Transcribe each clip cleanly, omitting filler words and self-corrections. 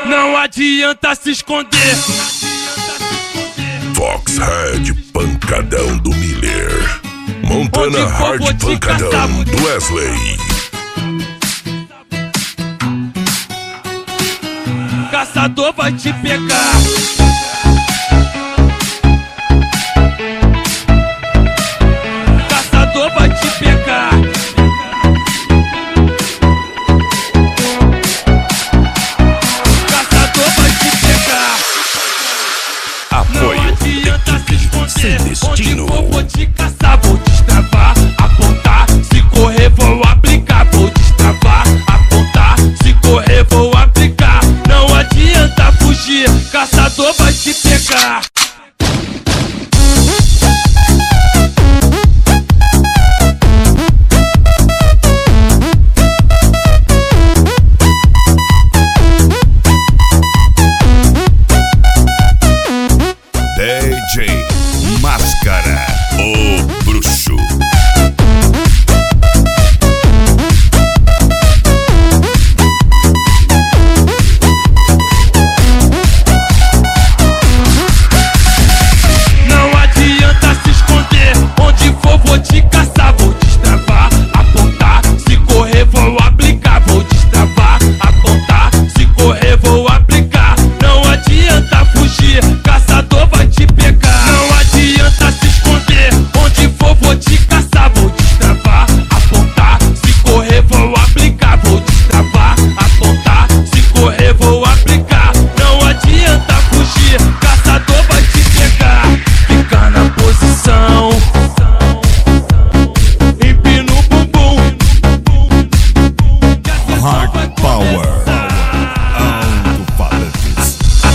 Não adianta se esconder. Foxhead pancadão do Miller. Montana Hard pancadão do Wesley. Caçador vai te pegar. Caçador vai te pegar. Caçador vai te pegar. Apoio. Não adianta se esconder. Sem destino. Onde for vou te caçar, vou destravar, apontar. Se correr vou aplicar, vou destravar, apontar. Se correr vou aplicar. Não adianta fugir, caçador vai te pegar. DJ Máscara, o bruxo. Não adianta se esconder. Onde for vou te caçar, vou destravar, apontar. Se correr vou aplicar, vou destravar, apontar. Se correr vou aplicar. Não adianta fugir, caçador vai te pegar. Não adianta se esconder. Onde for vou te caçar, vou destravar, apontar. Se correr vou aplicar, vou destravar, apontar. Se correr vou aplicar. Não adianta fugir, caçador vai te pegar. Fica na posição, empina o bumbum. Hard Power. Alto-falantes.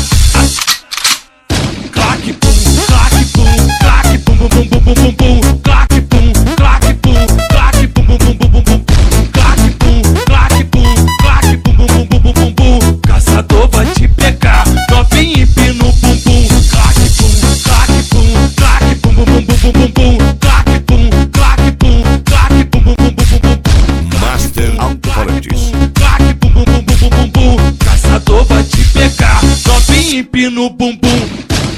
Claque pum, claque pum, claque pum bum bum bum bum bum bum. Claque pum, claque pum, claque pum bum bum bum bum bum. Claque pum, claque pum, claque pum bum bum bum bum bum bum. Caçador vai te pegar, novinho empina o bumbum. Claque pum, claque pum, claque pum bum bum bum bum bum. Claque pum, claque pum, claque pum bum bum bum bum bum. Master Alto-falantes. Claque pum bum bum bum bum bum bum. Caçador vai te pegar, novinho empina o bumbum.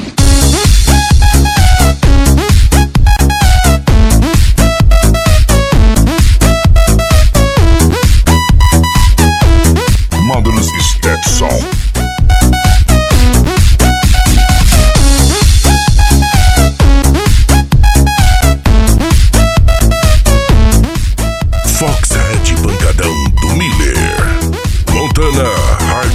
Módulos Stetson. Foxhead pancadão do Miller. Montana Hard